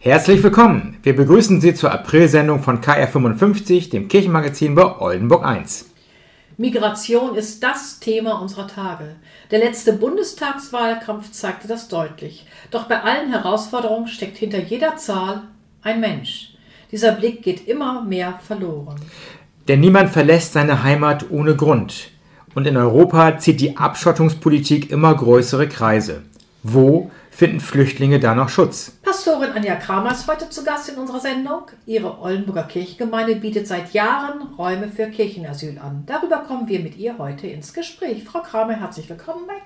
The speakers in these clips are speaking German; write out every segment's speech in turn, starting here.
Herzlich willkommen! Wir begrüßen Sie zur Aprilsendung von KR55, dem Kirchenmagazin bei Oldenburg 1. Migration ist das Thema unserer Tage. Der letzte Bundestagswahlkampf zeigte das deutlich. Doch bei allen Herausforderungen steckt hinter jeder Zahl ein Mensch. Dieser Blick geht immer mehr verloren. Denn niemand verlässt seine Heimat ohne Grund. Und in Europa zieht die Abschottungspolitik immer größere Kreise. Wo finden Flüchtlinge da noch Schutz? Pastorin Anja Kramer ist heute zu Gast in unserer Sendung. Ihre Oldenburger Kirchengemeinde bietet seit Jahren Räume für Kirchenasyl an. Darüber kommen wir mit ihr heute ins Gespräch. Frau Kramer, herzlich willkommen bei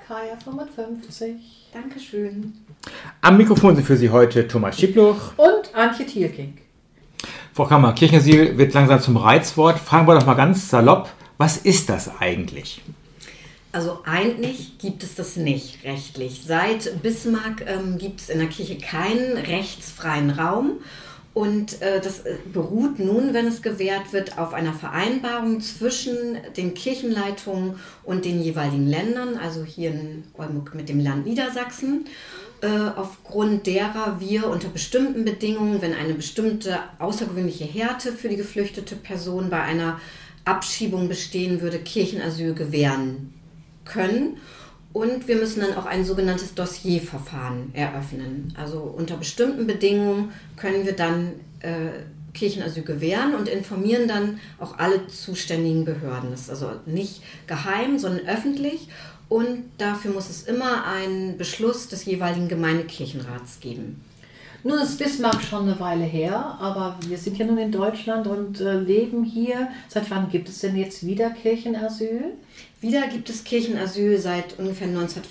KR55. Dankeschön. Am Mikrofon sind für Sie heute Thomas Schiebluch und Antje Thielking. Frau Kramer, Kirchenasyl wird langsam zum Reizwort. Fragen wir doch mal ganz salopp, was ist das eigentlich? Also eigentlich gibt es das nicht rechtlich. Seit Bismarck gibt es in der Kirche keinen rechtsfreien Raum und das beruht nun, wenn es gewährt wird, auf einer Vereinbarung zwischen den Kirchenleitungen und den jeweiligen Ländern, also hier in Oldenburg mit dem Land Niedersachsen, aufgrund derer wir unter bestimmten Bedingungen, wenn eine bestimmte außergewöhnliche Härte für die geflüchtete Person bei einer Abschiebung bestehen würde, Kirchenasyl gewähren können, und wir müssen dann auch ein sogenanntes Dossierverfahren eröffnen. Also unter bestimmten Bedingungen können wir dann Kirchenasyl gewähren und informieren dann auch alle zuständigen Behörden. Das ist also nicht geheim, sondern öffentlich, und dafür muss es immer einen Beschluss des jeweiligen Gemeindekirchenrats geben. Nun ist Bismarck schon eine Weile her, aber wir sind ja nun in Deutschland und leben hier. Seit wann gibt es denn jetzt wieder Kirchenasyl? Wieder gibt es Kirchenasyl seit ungefähr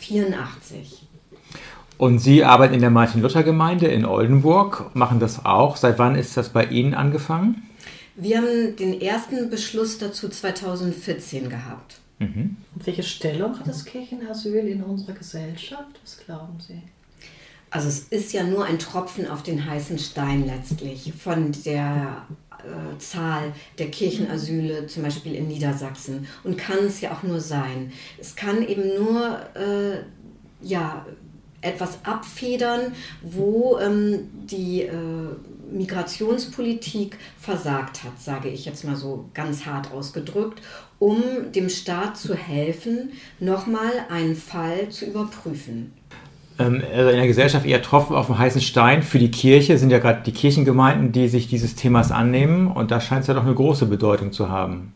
1984. Und Sie arbeiten in der Martin-Luther-Gemeinde in Oldenburg, machen das auch. Seit wann ist das bei Ihnen angefangen? Wir haben den ersten Beschluss dazu 2014 gehabt. Und welche Stellung hat das Kirchenasyl in unserer Gesellschaft? Was glauben Sie? Also es ist ja nur ein Tropfen auf den heißen Stein letztlich von der Zahl der Kirchenasyle zum Beispiel in Niedersachsen, und kann es ja auch nur sein. Es kann eben nur etwas abfedern, wo die Migrationspolitik versagt hat, sage ich jetzt mal so ganz hart ausgedrückt, um dem Staat zu helfen, nochmal einen Fall zu überprüfen. Also in der Gesellschaft eher Tropfen auf dem heißen Stein. Für die Kirche sind ja gerade die Kirchengemeinden, die sich dieses Themas annehmen, und da scheint es ja doch eine große Bedeutung zu haben.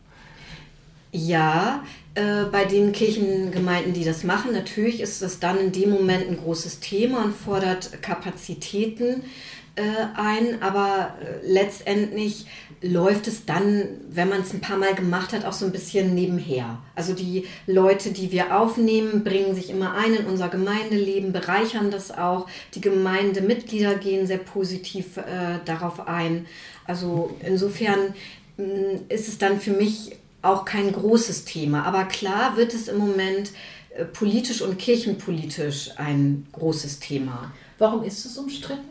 Ja, bei den Kirchengemeinden, die das machen, natürlich ist das dann in dem Moment ein großes Thema und fordert Kapazitäten ein, aber letztendlich läuft es dann, wenn man es ein paar Mal gemacht hat, auch so ein bisschen nebenher. Also die Leute, die wir aufnehmen, bringen sich immer ein in unser Gemeindeleben, bereichern das auch. Die Gemeindemitglieder gehen sehr positiv darauf ein. Also insofern ist es dann für mich auch kein großes Thema. Aber klar wird es im Moment politisch und kirchenpolitisch ein großes Thema. Warum ist es umstritten?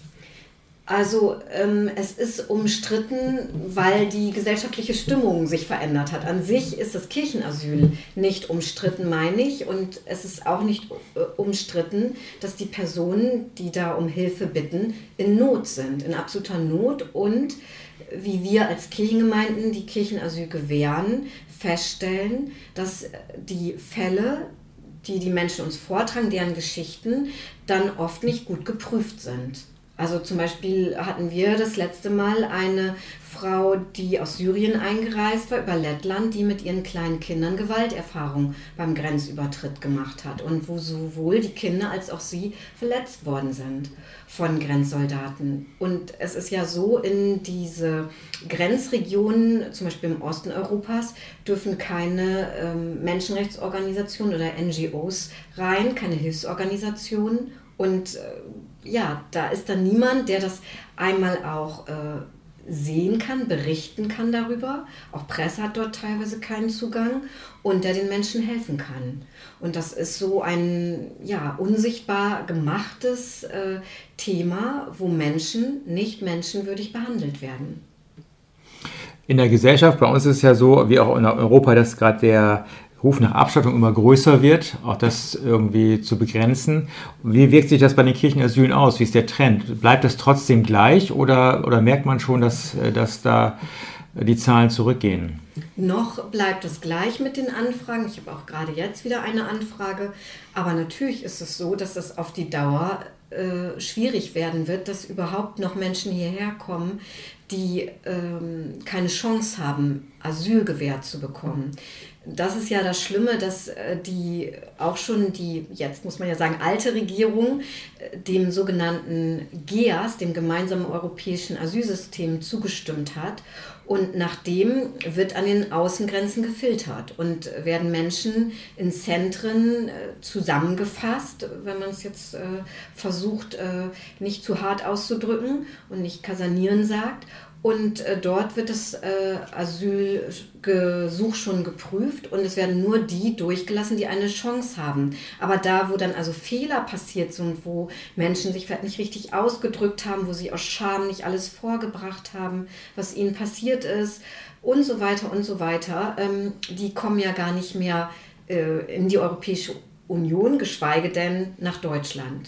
Also es ist umstritten, weil die gesellschaftliche Stimmung sich verändert hat. An sich ist das Kirchenasyl nicht umstritten, meine ich. Und es ist auch nicht umstritten, dass die Personen, die da um Hilfe bitten, in Not sind, in absoluter Not. Und wie wir als Kirchengemeinden, die Kirchenasyl gewähren, feststellen, dass die Fälle, die die Menschen uns vortragen, deren Geschichten, dann oft nicht gut geprüft sind. Also zum Beispiel hatten wir das letzte Mal eine Frau, die aus Syrien eingereist war, über Lettland, die mit ihren kleinen Kindern Gewalterfahrung beim Grenzübertritt gemacht hat und wo sowohl die Kinder als auch sie verletzt worden sind von Grenzsoldaten. Und es ist ja so, in diese Grenzregionen, zum Beispiel im Osten Europas, dürfen keine Menschenrechtsorganisationen oder NGOs rein, keine Hilfsorganisationen. Und da ist dann niemand, der das einmal auch sehen kann, berichten kann darüber. Auch Presse hat dort teilweise keinen Zugang und der den Menschen helfen kann. Und das ist so ein unsichtbar gemachtes Thema, wo Menschen nicht menschenwürdig behandelt werden. In der Gesellschaft, bei uns ist es ja so, wie auch in Europa, dass gerade der Ruf nach Abschottung immer größer wird, auch das irgendwie zu begrenzen. Wie wirkt sich das bei den Kirchenasylen aus? Wie ist der Trend? Bleibt das trotzdem gleich oder merkt man schon, dass da die Zahlen zurückgehen? Noch bleibt es gleich mit den Anfragen. Ich habe auch gerade jetzt wieder eine Anfrage. Aber natürlich ist es so, dass es auf die Dauer schwierig werden wird, dass überhaupt noch Menschen hierher kommen, die keine Chance haben, Asyl gewährt zu bekommen. Das ist ja das Schlimme, dass die jetzt muss man ja sagen, alte Regierung dem sogenannten GEAS, dem gemeinsamen europäischen Asylsystem, zugestimmt hat. Und nachdem wird an den Außengrenzen gefiltert und werden Menschen in Zentren zusammengefasst, wenn man es jetzt versucht, nicht zu hart auszudrücken und nicht kasernieren sagt. Und dort wird das Asylgesuch schon geprüft und es werden nur die durchgelassen, die eine Chance haben. Aber da, wo dann also Fehler passiert sind, wo Menschen sich vielleicht nicht richtig ausgedrückt haben, wo sie aus Scham nicht alles vorgebracht haben, was ihnen passiert ist und so weiter, die kommen ja gar nicht mehr in die Europäische Union, geschweige denn nach Deutschland.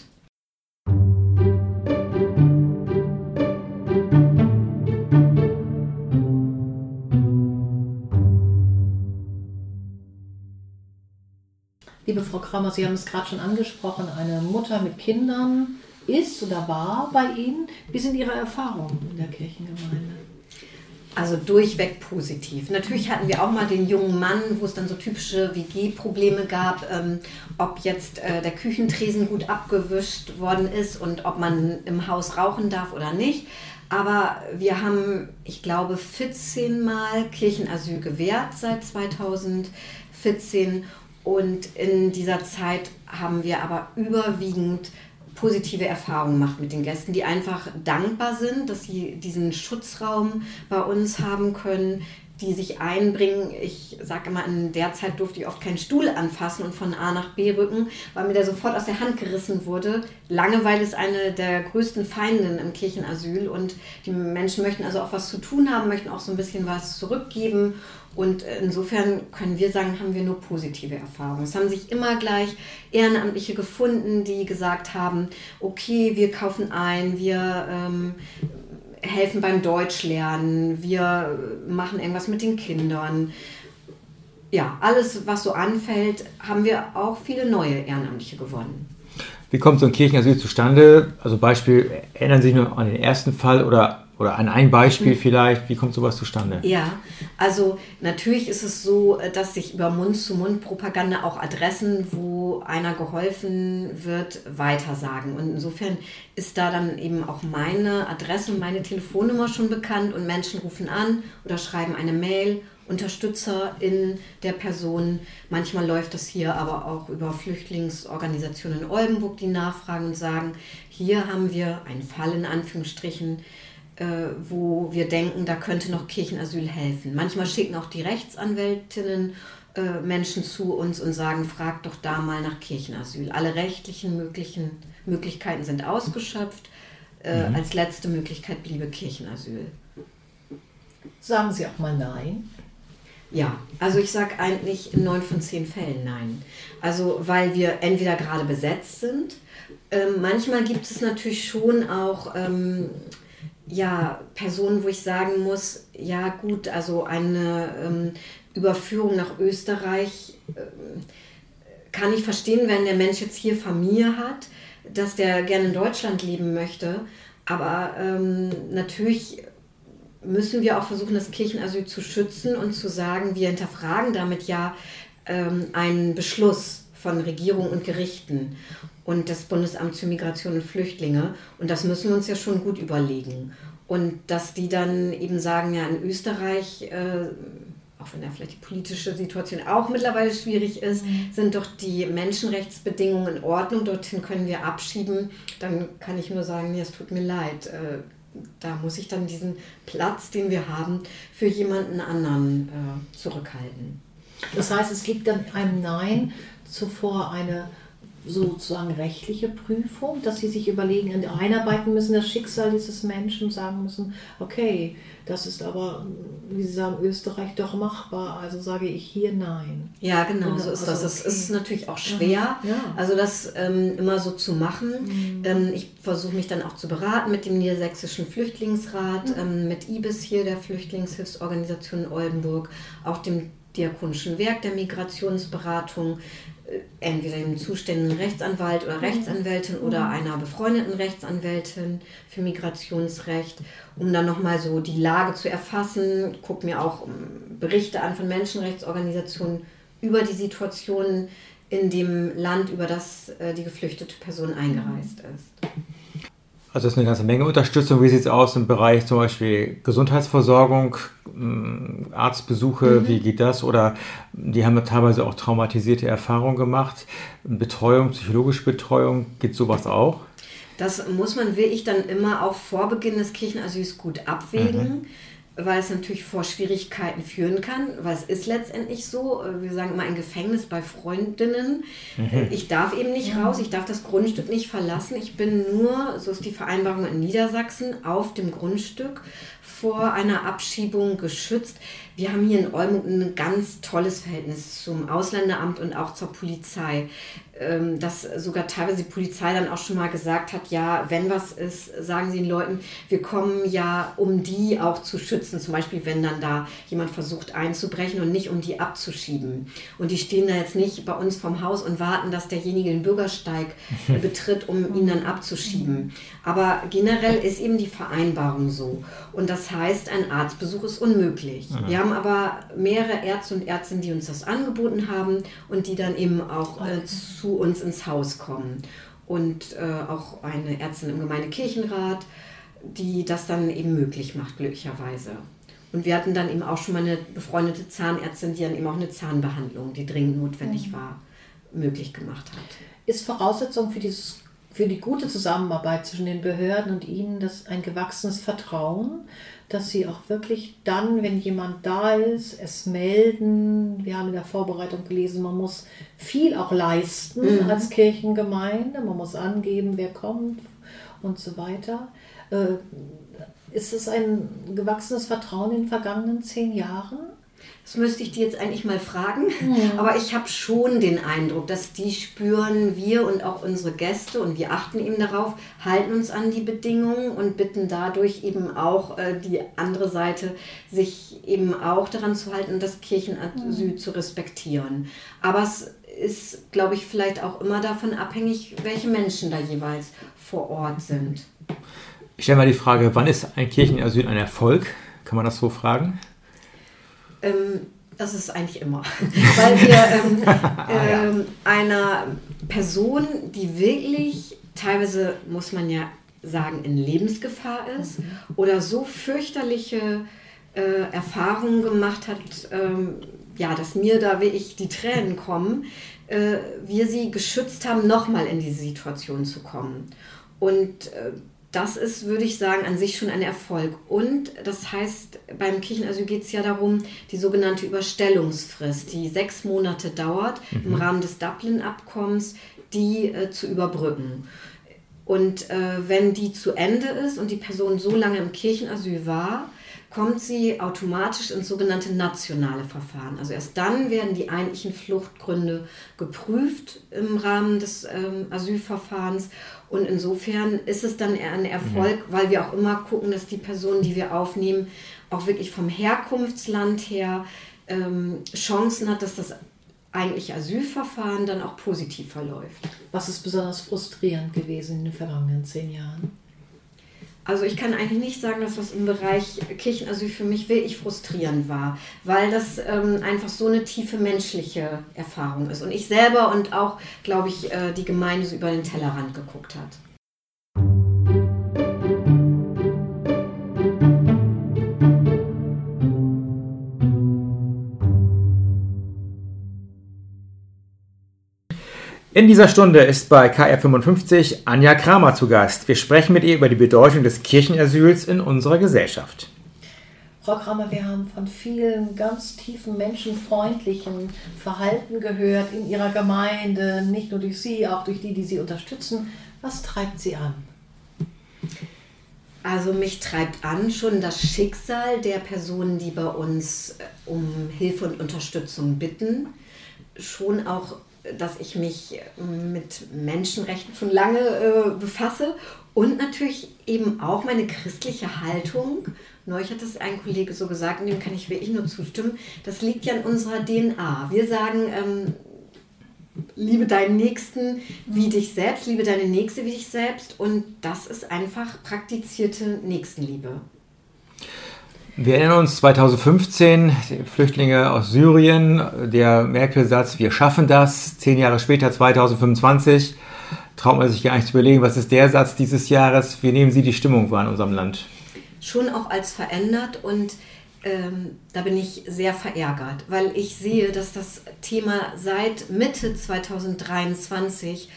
Liebe Frau Kramer, Sie haben es gerade schon angesprochen, eine Mutter mit Kindern ist oder war bei Ihnen. Wie sind Ihre Erfahrungen in der Kirchengemeinde? Also durchweg positiv. Natürlich hatten wir auch mal den jungen Mann, wo es dann so typische WG-Probleme gab, ob jetzt der Küchentresen gut abgewischt worden ist und ob man im Haus rauchen darf oder nicht. Aber wir haben, ich glaube, 14 Mal Kirchenasyl gewährt seit 2014. Und in dieser Zeit haben wir aber überwiegend positive Erfahrungen gemacht mit den Gästen, die einfach dankbar sind, dass sie diesen Schutzraum bei uns haben können, die sich einbringen. Ich sage immer, in der Zeit durfte ich oft keinen Stuhl anfassen und von A nach B rücken, weil mir der sofort aus der Hand gerissen wurde. Langeweile ist eine der größten Feindinnen im Kirchenasyl und die Menschen möchten also auch was zu tun haben, möchten auch so ein bisschen was zurückgeben. Und insofern können wir sagen, haben wir nur positive Erfahrungen. Es haben sich immer gleich Ehrenamtliche gefunden, die gesagt haben, okay, wir kaufen ein, wir helfen beim Deutschlernen, wir machen irgendwas mit den Kindern. Ja, alles, was so anfällt, haben wir auch viele neue Ehrenamtliche gewonnen. Wie kommt so ein Kirchenasyl zustande? Also Beispiel, erinnern Sie sich nur an den ersten Fall oder an ein Beispiel vielleicht, wie kommt sowas zustande? Ja, also natürlich ist es so, dass sich über Mund-zu-Mund-Propaganda auch Adressen, wo einer geholfen wird, weitersagen. Und insofern ist da dann eben auch meine Adresse und meine Telefonnummer schon bekannt und Menschen rufen an oder schreiben eine Mail, Unterstützer in der Person. Manchmal läuft das hier aber auch über Flüchtlingsorganisationen in Oldenburg, die nachfragen und sagen, hier haben wir einen Fall in Anführungsstrichen, wo wir denken, da könnte noch Kirchenasyl helfen. Manchmal schicken auch die Rechtsanwältinnen Menschen zu uns und sagen, fragt doch da mal nach Kirchenasyl. Alle rechtlichen Möglichkeiten sind ausgeschöpft. Als letzte Möglichkeit bliebe Kirchenasyl. Sagen Sie auch mal nein? Ja, also ich sage eigentlich in 9 von 10 Fällen nein. Also weil wir entweder gerade besetzt sind. Manchmal gibt es natürlich schon auch Personen, wo ich sagen muss, ja gut, also eine Überführung nach Österreich kann ich verstehen, wenn der Mensch jetzt hier Familie hat, dass der gerne in Deutschland leben möchte. Aber natürlich müssen wir auch versuchen, das Kirchenasyl zu schützen und zu sagen, wir hinterfragen damit ja einen Beschluss von Regierung und Gerichten und das Bundesamt für Migration und Flüchtlinge. Und das müssen wir uns ja schon gut überlegen. Und dass die dann eben sagen, ja, in Österreich, auch wenn da vielleicht die politische Situation auch mittlerweile schwierig ist, sind doch die Menschenrechtsbedingungen in Ordnung, dorthin können wir abschieben. Dann kann ich nur sagen, nee, es tut mir leid. Da muss ich dann diesen Platz, den wir haben, für jemanden anderen zurückhalten. Das heißt, es liegt dann einem Nein zuvor eine sozusagen rechtliche Prüfung, dass sie sich überlegen, einarbeiten müssen, das Schicksal dieses Menschen, sagen müssen, okay, das ist aber, wie Sie sagen, Österreich doch machbar, also sage ich hier nein. Ja, genau, so ist das. Das ist natürlich auch schwer, also das immer so zu machen. Ich versuche mich dann auch zu beraten mit dem Niedersächsischen Flüchtlingsrat, mit IBIS hier, der Flüchtlingshilfsorganisation in Oldenburg, auch dem Diakonischen Werk der Migrationsberatung, entweder dem zuständigen Rechtsanwalt oder Rechtsanwältin oder einer befreundeten Rechtsanwältin für Migrationsrecht, um dann nochmal so die Lage zu erfassen. Gucke mir auch Berichte an von Menschenrechtsorganisationen über die Situation in dem Land, über das die geflüchtete Person eingereist ist. Also es ist eine ganze Menge Unterstützung. Wie sieht es aus im Bereich zum Beispiel Gesundheitsversorgung, Arztbesuche, wie geht das? Oder die haben teilweise auch traumatisierte Erfahrungen gemacht. Betreuung, psychologische Betreuung, geht sowas auch? Das muss man wirklich dann immer auch vor Beginn des Kirchenasyls gut abwägen, weil es natürlich vor Schwierigkeiten führen kann, weil es ist letztendlich so, wir sagen immer ein Gefängnis bei Freundinnen. Ich darf eben nicht raus, ich darf das Grundstück nicht verlassen. Ich bin nur, so ist die Vereinbarung in Niedersachsen, auf dem Grundstück vor einer Abschiebung geschützt. Wir haben hier in Oldenburg ein ganz tolles Verhältnis zum Ausländeramt und auch zur Polizei. Dass sogar teilweise die Polizei dann auch schon mal gesagt hat, ja, wenn was ist, sagen sie den Leuten, wir kommen ja, um die auch zu schützen. Zum Beispiel, wenn dann da jemand versucht einzubrechen und nicht, um die abzuschieben. Und die stehen da jetzt nicht bei uns vorm Haus und warten, dass derjenige den Bürgersteig betritt, um ihn dann abzuschieben. Aber generell ist eben die Vereinbarung so. Und das heißt, ein Arztbesuch ist unmöglich. Wir haben aber mehrere Ärzte und Ärztinnen, die uns das angeboten haben und die dann eben auch zu uns ins Haus kommen. Und auch eine Ärztin im Gemeindekirchenrat, die das dann eben möglich macht, glücklicherweise. Und wir hatten dann eben auch schon mal eine befreundete Zahnärztin, die dann eben auch eine Zahnbehandlung, die dringend notwendig war, möglich gemacht hat. Ist Voraussetzung für die gute Zusammenarbeit zwischen den Behörden und Ihnen ein gewachsenes Vertrauen, dass Sie auch wirklich dann, wenn jemand da ist, es melden. Wir haben in der Vorbereitung gelesen, man muss viel auch leisten als Kirchengemeinde. Man muss angeben, wer kommt und so weiter. Ist es ein gewachsenes Vertrauen in den vergangenen 10 Jahren? Das müsste ich die jetzt eigentlich mal fragen, aber ich habe schon den Eindruck, dass die spüren, wir und auch unsere Gäste, und wir achten eben darauf, halten uns an die Bedingungen und bitten dadurch eben auch die andere Seite, sich eben auch daran zu halten und das Kirchenasyl zu respektieren. Aber es ist, glaube ich, vielleicht auch immer davon abhängig, welche Menschen da jeweils vor Ort sind. Ich stelle mal die Frage, wann ist ein Kirchenasyl ein Erfolg? Kann man das so fragen? Das ist eigentlich immer, weil wir einer Person, die wirklich teilweise, muss man ja sagen, in Lebensgefahr ist oder so fürchterliche Erfahrungen gemacht hat, dass mir da wirklich die Tränen kommen, wir sie geschützt haben, nochmal in diese Situation zu kommen. Und das ist, würde ich sagen, an sich schon ein Erfolg. Und das heißt, beim Kirchenasyl geht es ja darum, die sogenannte Überstellungsfrist, die 6 Monate dauert, im Rahmen des Dublin-Abkommens, die zu überbrücken. Und wenn die zu Ende ist und die Person so lange im Kirchenasyl war, kommt sie automatisch ins sogenannte nationale Verfahren. Also erst dann werden die eigentlichen Fluchtgründe geprüft im Rahmen des Asylverfahrens. Und insofern ist es dann eher ein Erfolg, weil wir auch immer gucken, dass die Person, die wir aufnehmen, auch wirklich vom Herkunftsland her Chancen hat, dass das eigentliche Asylverfahren dann auch positiv verläuft. Was ist besonders frustrierend gewesen in den vergangenen 10 Jahren? Also ich kann eigentlich nicht sagen, dass das im Bereich Kirchenasyl für mich wirklich frustrierend war, weil das einfach so eine tiefe menschliche Erfahrung ist. Und ich selber und auch, glaube ich, die Gemeinde so über den Tellerrand geguckt hat. In dieser Stunde ist bei KR55 Anja Kramer zu Gast. Wir sprechen mit ihr über die Bedeutung des Kirchenasyls in unserer Gesellschaft. Frau Kramer, wir haben von vielen ganz tiefen menschenfreundlichen Verhalten gehört in Ihrer Gemeinde, nicht nur durch Sie, auch durch die Sie unterstützen. Was treibt Sie an? Also mich treibt an schon das Schicksal der Personen, die bei uns um Hilfe und Unterstützung bitten. Schon auch, dass ich mich mit Menschenrechten schon lange befasse und natürlich eben auch meine christliche Haltung. Neulich hat es ein Kollege so gesagt, und dem kann ich wirklich nur zustimmen, das liegt ja in unserer DNA. Wir sagen, liebe deinen Nächsten wie dich selbst, liebe deine Nächste wie dich selbst, und das ist einfach praktizierte Nächstenliebe. Wir erinnern uns 2015, die Flüchtlinge aus Syrien, der Merkel-Satz, wir schaffen das. 10 Jahre später, 2025, traut man sich gar nicht zu überlegen, was ist der Satz dieses Jahres? Wie nehmen Sie die Stimmung wahr in unserem Land? Schon auch als verändert, und da bin ich sehr verärgert, weil ich sehe, dass das Thema seit Mitte 2023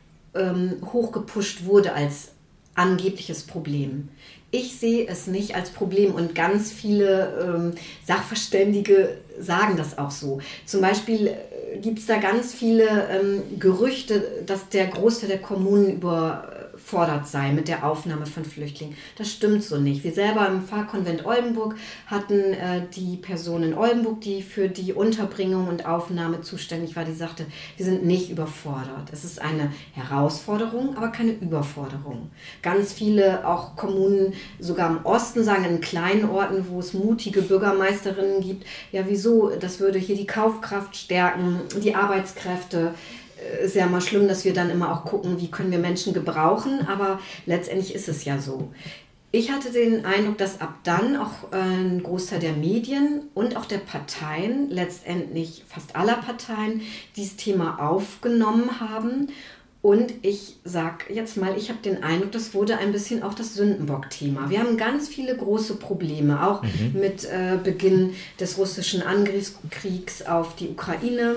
hochgepusht wurde als angebliches Problem. Ich sehe es nicht als Problem, und ganz viele Sachverständige sagen das auch so. Zum Beispiel gibt es da ganz viele Gerüchte, dass der Großteil der Kommunen überfordert sei mit der Aufnahme von Flüchtlingen. Das stimmt so nicht. Wir selber im Pfarrkonvent Oldenburg hatten die Person in Oldenburg, die für die Unterbringung und Aufnahme zuständig war, die sagte, wir sind nicht überfordert. Es ist eine Herausforderung, aber keine Überforderung. Ganz viele auch Kommunen, sogar im Osten, sagen in kleinen Orten, wo es mutige Bürgermeisterinnen gibt, ja wieso, das würde hier die Kaufkraft stärken, die Arbeitskräfte. Ist ja mal schlimm, dass wir dann immer auch gucken, wie können wir Menschen gebrauchen, aber letztendlich ist es ja so. Ich hatte den Eindruck, dass ab dann auch ein Großteil der Medien und auch der Parteien, letztendlich fast aller Parteien, dieses Thema aufgenommen haben. Und ich sage jetzt mal, ich habe den Eindruck, das wurde ein bisschen auch das Sündenbock-Thema. Wir haben ganz viele große Probleme, auch mit Beginn des russischen Angriffskriegs auf die Ukraine.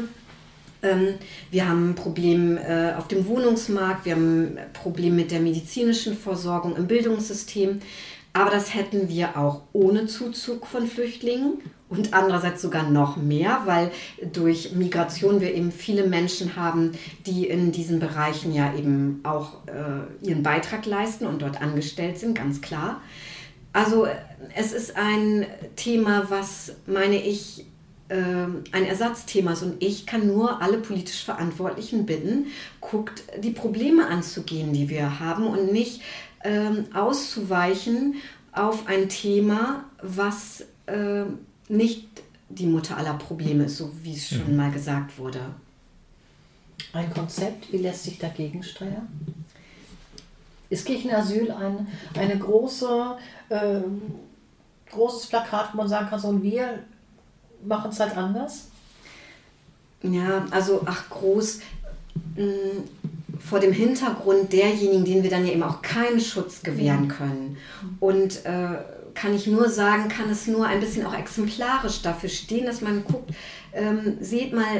Wir haben ein Problem auf dem Wohnungsmarkt, wir haben ein Problem mit der medizinischen Versorgung im Bildungssystem. Aber das hätten wir auch ohne Zuzug von Flüchtlingen und andererseits sogar noch mehr, weil durch Migration wir eben viele Menschen haben, die in diesen Bereichen ja eben auch ihren Beitrag leisten und dort angestellt sind, ganz klar. Also es ist ein Thema, was, meine ich, ein Ersatzthema ist, und ich kann nur alle politisch Verantwortlichen bitten, guckt, die Probleme anzugehen, die wir haben, und nicht auszuweichen auf ein Thema, was nicht die Mutter aller Probleme ist, so wie es schon mal gesagt wurde. Ein Konzept, wie lässt sich dagegen steuern? Ist Kirchenasyl eine großes Plakat, wo man sagen kann, so, und wir machen es halt anders? Ja, also groß vor dem Hintergrund derjenigen, denen wir dann ja eben auch keinen Schutz gewähren können. Und kann ich nur sagen, kann es nur ein bisschen auch exemplarisch dafür stehen, dass man guckt, seht mal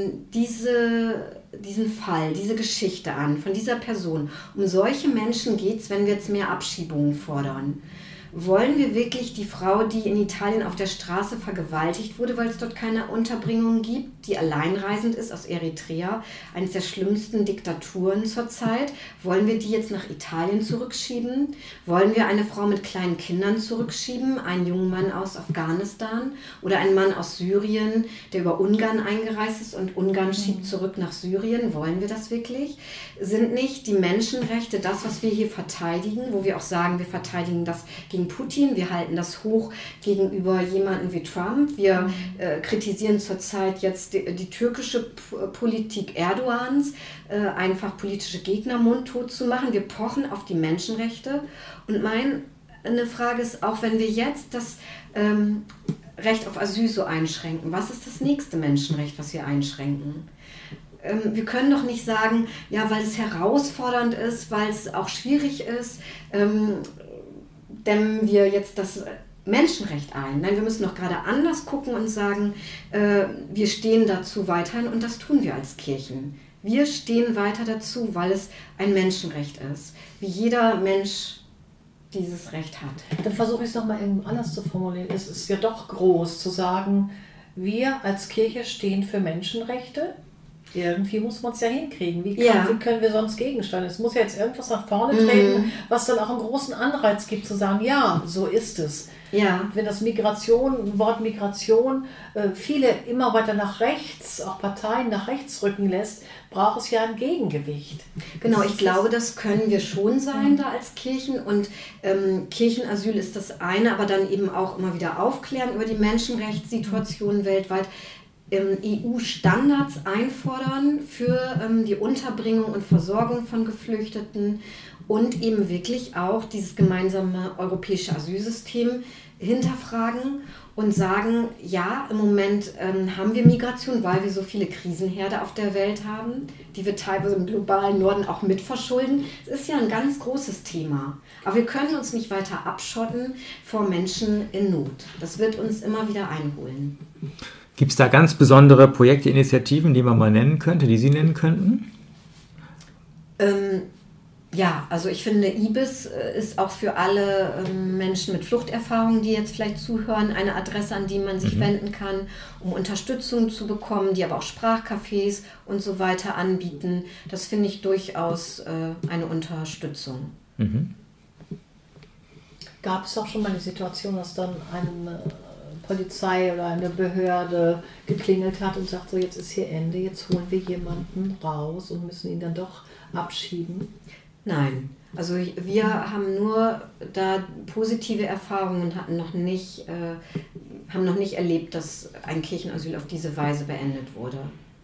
diesen Fall, diese Geschichte an von dieser Person. Um solche Menschen geht es, wenn wir jetzt mehr Abschiebungen fordern. Wollen wir wirklich die Frau, die in Italien auf der Straße vergewaltigt wurde, weil es dort keine Unterbringung gibt, die alleinreisend ist aus Eritrea, eines der schlimmsten Diktaturen zurzeit, wollen wir die jetzt nach Italien zurückschieben? Wollen wir eine Frau mit kleinen Kindern zurückschieben, einen jungen Mann aus Afghanistan oder einen Mann aus Syrien, der über Ungarn eingereist ist und Ungarn schiebt zurück nach Syrien? Wollen wir das wirklich? Sind nicht die Menschenrechte das, was wir hier verteidigen, wo wir auch sagen, wir verteidigen das gegen Putin, wir halten das hoch gegenüber jemandem wie Trump, wir kritisieren zurzeit jetzt die türkische Politik Erdogans, einfach politische Gegner mundtot zu machen, wir pochen auf die Menschenrechte, und eine Frage ist auch, wenn wir jetzt das Recht auf Asyl so einschränken, was ist das nächste Menschenrecht, was wir einschränken? Wir können doch nicht sagen, ja, weil es herausfordernd ist, weil es auch schwierig ist, dämmen wir jetzt das Menschenrecht ein. Nein, wir müssen doch gerade anders gucken und sagen, wir stehen dazu weiterhin, und das tun wir als Kirchen. Wir stehen weiter dazu, weil es ein Menschenrecht ist. Wie jeder Mensch dieses Recht hat. Dann versuche ich es nochmal anders zu formulieren. Es ist ja doch groß zu sagen, wir als Kirche stehen für Menschenrechte. Irgendwie muss man es ja hinkriegen. Wie können wir sonst gegensteuern? Es muss ja jetzt irgendwas nach vorne treten, was dann auch einen großen Anreiz gibt, zu sagen, ja, so ist es. Ja. Wenn das Wort Migration viele immer weiter nach rechts, auch Parteien nach rechts rücken lässt, braucht es ja ein Gegengewicht. Genau, ich glaube, das können wir schon sein da als Kirchen, und Kirchenasyl ist das eine, aber dann eben auch immer wieder aufklären über die Menschenrechtssituation weltweit. EU-Standards einfordern für die Unterbringung und Versorgung von Geflüchteten und eben wirklich auch dieses gemeinsame europäische Asylsystem hinterfragen und sagen, ja, im Moment haben wir Migration, weil wir so viele Krisenherde auf der Welt haben, die wir teilweise im globalen Norden auch mitverschulden. Es ist ja ein ganz großes Thema. Aber wir können uns nicht weiter abschotten vor Menschen in Not. Das wird uns immer wieder einholen. Gibt es da ganz besondere Projekte, Initiativen, die man mal nennen könnte, die Sie nennen könnten? Ja, also ich finde, IBIS ist auch für alle Menschen mit Fluchterfahrung, die jetzt vielleicht zuhören, eine Adresse, an die man sich wenden kann, um Unterstützung zu bekommen, die aber auch Sprachcafés und so weiter anbieten. Das finde ich durchaus eine Unterstützung. Gab es auch schon mal eine Situation, dass dann eine Polizei oder eine Behörde geklingelt hat und sagt, so jetzt ist hier Ende, jetzt holen wir jemanden raus und müssen ihn dann doch abschieben? Nein, also wir haben nur da positive Erfahrungen und haben noch nicht erlebt, dass ein Kirchenasyl auf diese Weise beendet wurde.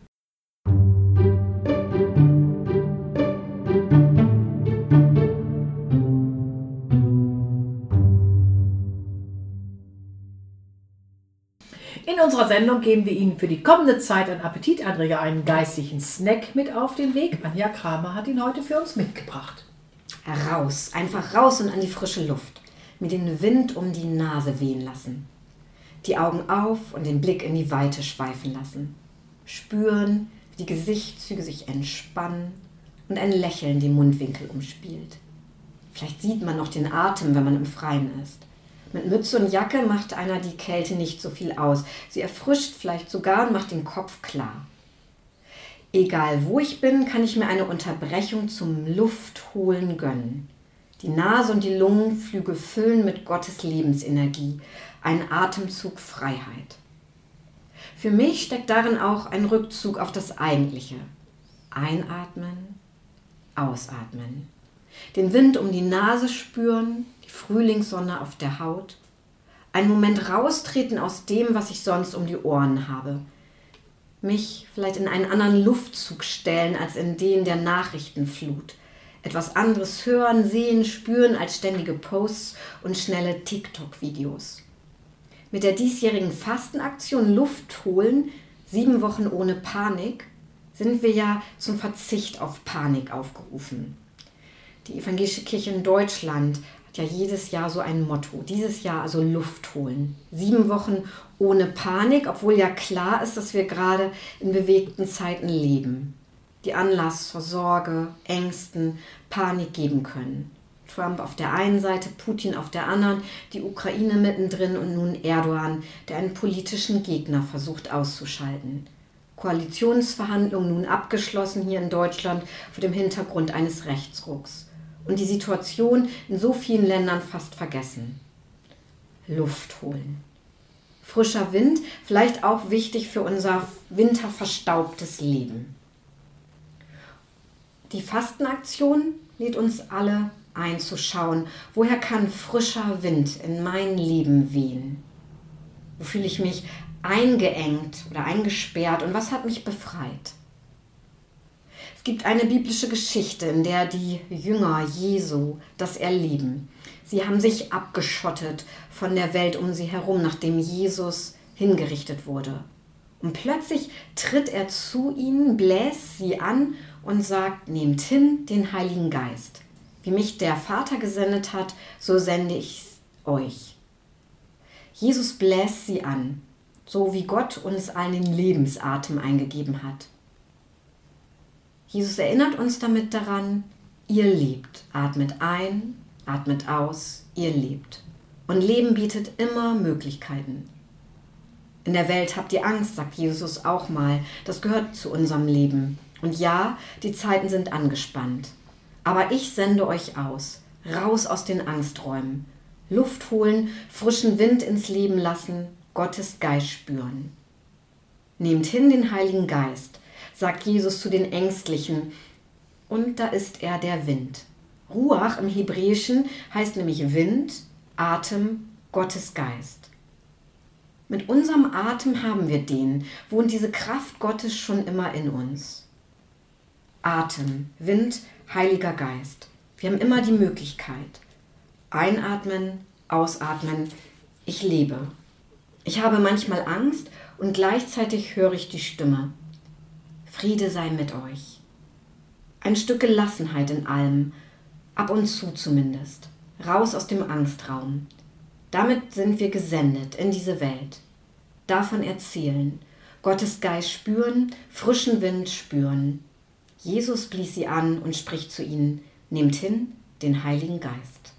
In unserer Sendung geben wir Ihnen für die kommende Zeit einen Appetitanreger, einen geistlichen Snack mit auf den Weg. Anja Kramer hat ihn heute für uns mitgebracht. Raus, einfach raus und an die frische Luft. Mir den Wind um die Nase wehen lassen. Die Augen auf und den Blick in die Weite schweifen lassen. Spüren, wie die Gesichtszüge sich entspannen und ein Lächeln den Mundwinkel umspielt. Vielleicht sieht man noch den Atem, wenn man im Freien ist. Mit Mütze und Jacke macht einer die Kälte nicht so viel aus. Sie erfrischt vielleicht sogar und macht den Kopf klar. Egal wo ich bin, kann ich mir eine Unterbrechung zum Luftholen gönnen. Die Nase und die Lungenflügel füllen mit Gottes Lebensenergie. Ein Atemzug Freiheit. Für mich steckt darin auch ein Rückzug auf das Eigentliche. Einatmen, ausatmen. Den Wind um die Nase spüren, die Frühlingssonne auf der Haut. Einen Moment raustreten aus dem, was ich sonst um die Ohren habe. Mich vielleicht in einen anderen Luftzug stellen als in den der Nachrichtenflut. Etwas anderes hören, sehen, spüren als ständige Posts und schnelle TikTok-Videos. Mit der diesjährigen Fastenaktion Luft holen, 7 Wochen ohne Panik, sind wir ja zum Verzicht auf Panik aufgerufen. Die Evangelische Kirche in Deutschland hat ja jedes Jahr so ein Motto. Dieses Jahr also Luft holen. 7 Wochen ohne Panik, obwohl ja klar ist, dass wir gerade in bewegten Zeiten leben, die Anlass zur Sorge, Ängsten, Panik geben können. Trump auf der einen Seite, Putin auf der anderen, die Ukraine mittendrin und nun Erdogan, der einen politischen Gegner versucht auszuschalten. Koalitionsverhandlungen nun abgeschlossen hier in Deutschland vor dem Hintergrund eines Rechtsrucks. Und die Situation in so vielen Ländern fast vergessen. Luft holen. Frischer Wind, vielleicht auch wichtig für unser winterverstaubtes Leben. Die Fastenaktion lädt uns alle einzuschauen, woher kann frischer Wind in mein Leben wehen? Wo fühle ich mich eingeengt oder eingesperrt und was hat mich befreit? Es gibt eine biblische Geschichte, in der die Jünger Jesu das erleben. Sie haben sich abgeschottet von der Welt um sie herum, nachdem Jesus hingerichtet wurde. Und plötzlich tritt er zu ihnen, bläst sie an und sagt, nehmt hin den Heiligen Geist. Wie mich der Vater gesendet hat, so sende ich euch. Jesus bläst sie an, so wie Gott uns allen den Lebensatem eingegeben hat. Jesus erinnert uns damit daran, ihr lebt, atmet ein atmet aus, ihr lebt. Und Leben bietet immer Möglichkeiten. In der Welt habt ihr Angst, sagt Jesus auch mal. Das gehört zu unserem Leben. Und ja, die Zeiten sind angespannt. Aber ich sende euch aus, raus aus den Angsträumen. Luft holen, frischen Wind ins Leben lassen, Gottes Geist spüren. Nehmt hin den Heiligen Geist, sagt Jesus zu den Ängstlichen. Und da ist er, der Wind. Ruach im Hebräischen heißt nämlich Wind, Atem, Gottes Geist. Mit unserem Atem haben wir den, wohnt diese Kraft Gottes schon immer in uns. Atem, Wind, Heiliger Geist. Wir haben immer die Möglichkeit. Einatmen, ausatmen, ich lebe. Ich habe manchmal Angst und gleichzeitig höre ich die Stimme. Friede sei mit euch. Ein Stück Gelassenheit in allem, ab und zu zumindest. Raus aus dem Angstraum. Damit sind wir gesendet in diese Welt. Davon erzählen, Gottes Geist spüren, frischen Wind spüren. Jesus blies sie an und spricht zu ihnen, nehmt hin den Heiligen Geist.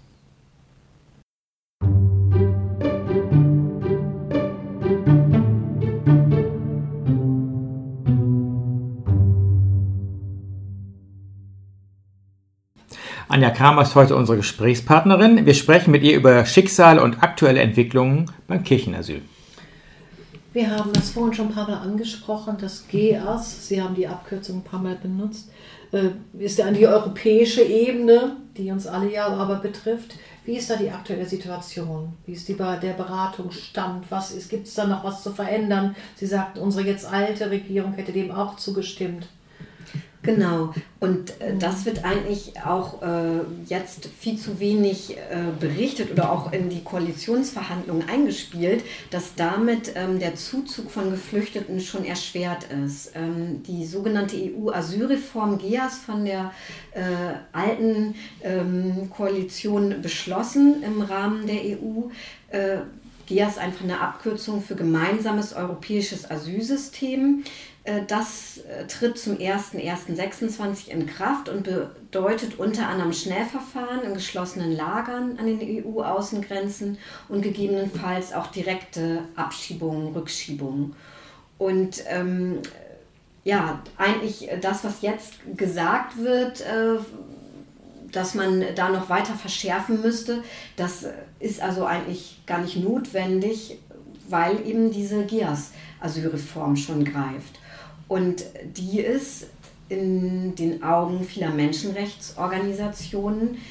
Anja Kramer ist heute unsere Gesprächspartnerin. Wir sprechen mit ihr über Schicksal und aktuelle Entwicklungen beim Kirchenasyl. Wir haben das vorhin schon ein paar Mal angesprochen, das GEAS, Sie haben die Abkürzung ein paar Mal benutzt, ist ja die europäische Ebene, die uns alle ja aber betrifft. Wie ist da die aktuelle Situation? Wie ist der Beratungsstand? Gibt es da noch was zu verändern? Sie sagten, unsere jetzt alte Regierung hätte dem auch zugestimmt. Genau, und das wird eigentlich auch jetzt viel zu wenig berichtet oder auch in die Koalitionsverhandlungen eingespielt, dass damit der Zuzug von Geflüchteten schon erschwert ist. Die sogenannte EU-Asylreform GEAS von der alten Koalition beschlossen im Rahmen der EU. GEAS einfach eine Abkürzung für gemeinsames europäisches Asylsystem. Das tritt zum 01.01.26 in Kraft und bedeutet unter anderem Schnellverfahren in geschlossenen Lagern an den EU-Außengrenzen und gegebenenfalls auch direkte Abschiebungen, Rückschiebungen. Und eigentlich das, was jetzt gesagt wird, dass man da noch weiter verschärfen müsste, das ist also eigentlich gar nicht notwendig, weil eben diese GEAS-Asylreform schon greift. Und die ist in den Augen vieler Menschenrechtsorganisationen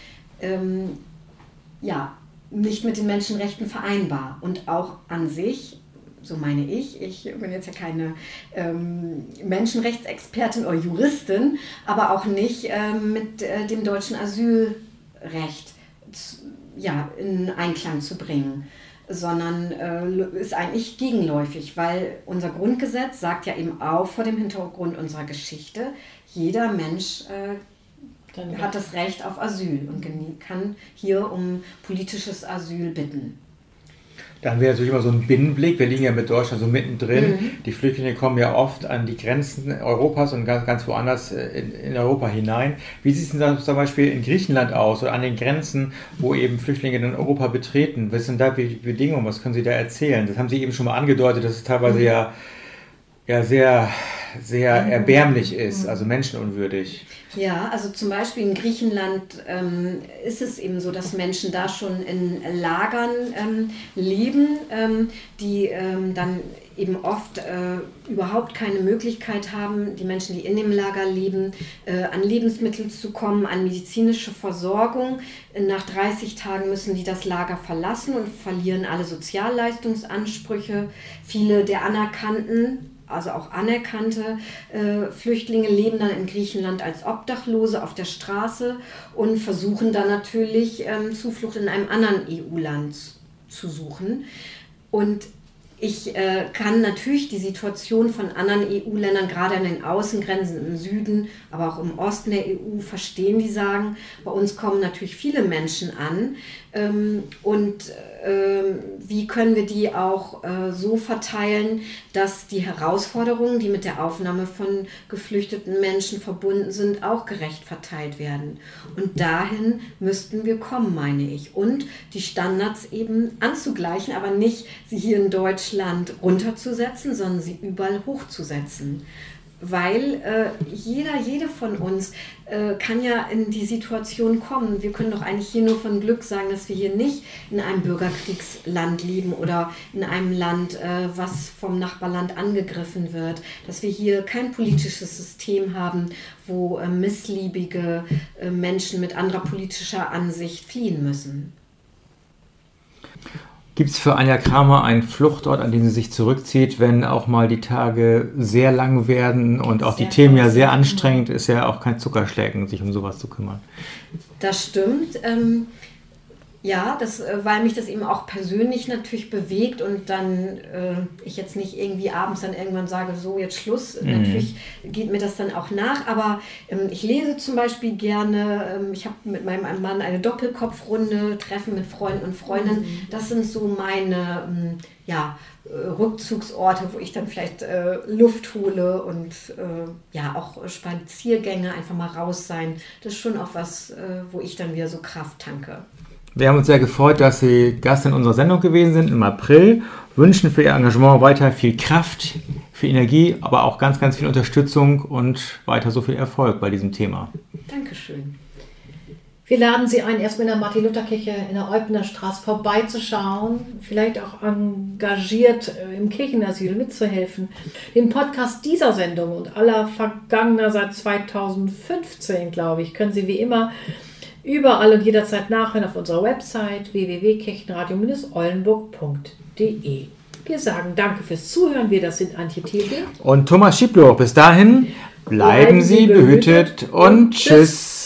nicht mit den Menschenrechten vereinbar. Und auch an sich, so meine ich bin jetzt ja keine Menschenrechtsexpertin oder Juristin, aber auch nicht mit dem deutschen Asylrecht in Einklang zu bringen, sondern ist eigentlich gegenläufig, weil unser Grundgesetz sagt ja eben auch vor dem Hintergrund unserer Geschichte, jeder Mensch hat das Recht auf Asyl und kann hier um politisches Asyl bitten. Da haben wir natürlich immer so einen Binnenblick. Wir liegen ja mit Deutschland so mittendrin. Die Flüchtlinge kommen ja oft an die Grenzen Europas und ganz woanders in Europa hinein. Wie sieht es denn zum Beispiel in Griechenland aus oder an den Grenzen, wo eben Flüchtlinge in Europa betreten? Was sind da die Bedingungen? Was können Sie da erzählen? Das haben Sie eben schon mal angedeutet, dass es teilweise ja sehr, sehr erbärmlich ist, also menschenunwürdig. Ja, also zum Beispiel in Griechenland ist es eben so, dass Menschen da schon in Lagern leben, die dann eben oft überhaupt keine Möglichkeit haben, die Menschen, die in dem Lager leben, an Lebensmittel zu kommen, an medizinische Versorgung. Nach 30 Tagen müssen die das Lager verlassen und verlieren alle Sozialleistungsansprüche. Viele der also auch anerkannte Flüchtlinge leben dann in Griechenland als Obdachlose auf der Straße und versuchen dann natürlich Zuflucht in einem anderen EU-Land zu suchen. Und ich kann natürlich die Situation von anderen EU-Ländern, gerade an den Außengrenzen im Süden, aber auch im Osten der EU verstehen, die sagen, bei uns kommen natürlich viele Menschen an, und wie können wir die auch so verteilen, dass die Herausforderungen, die mit der Aufnahme von geflüchteten Menschen verbunden sind, auch gerecht verteilt werden. Und dahin müssten wir kommen, meine ich. Und die Standards eben anzugleichen, aber nicht sie hier in Deutschland runterzusetzen, sondern sie überall hochzusetzen. Weil jede von uns kann ja in die Situation kommen. Wir können doch eigentlich hier nur von Glück sagen, dass wir hier nicht in einem Bürgerkriegsland leben oder in einem Land, was vom Nachbarland angegriffen wird. Dass wir hier kein politisches System haben, wo missliebige Menschen mit anderer politischer Ansicht fliehen müssen. Gibt es für Anja Kramer einen Fluchtort, an den sie sich zurückzieht, wenn auch mal die Tage sehr lang werden und auch die Themen ja sehr anstrengend, ist ja auch kein Zuckerschlecken, sich um sowas zu kümmern. Das stimmt. Ja, weil mich das eben auch persönlich natürlich bewegt und dann ich jetzt nicht irgendwie abends dann irgendwann sage, so jetzt Schluss. Natürlich geht mir das dann auch nach, aber ich lese zum Beispiel gerne, ich habe mit meinem Mann eine Doppelkopfrunde, Treffen mit Freunden und Freundinnen. Das sind so meine Rückzugsorte, wo ich dann vielleicht Luft hole und auch Spaziergänge, einfach mal raus sein. Das ist schon auch was, wo ich dann wieder so Kraft tanke. Wir haben uns sehr gefreut, dass Sie Gast in unserer Sendung gewesen sind im April. Wünschen für Ihr Engagement weiter viel Kraft, viel Energie, aber auch ganz, ganz viel Unterstützung und weiter so viel Erfolg bei diesem Thema. Dankeschön. Wir laden Sie ein, erstmal in der Martin-Luther-Kirche in der Eupener Straße vorbeizuschauen, vielleicht auch engagiert im Kirchenasyl mitzuhelfen. Den Podcast dieser Sendung und aller vergangener seit 2015, glaube ich, können Sie wie immer überall und jederzeit nachhören auf unserer Website www.kirchenradio-oldenburg.de. Wir sagen danke fürs Zuhören. Wir, das sind Antje Thielke und Thomas Schiebloch. Bis dahin bleiben Sie behütet und tschüss.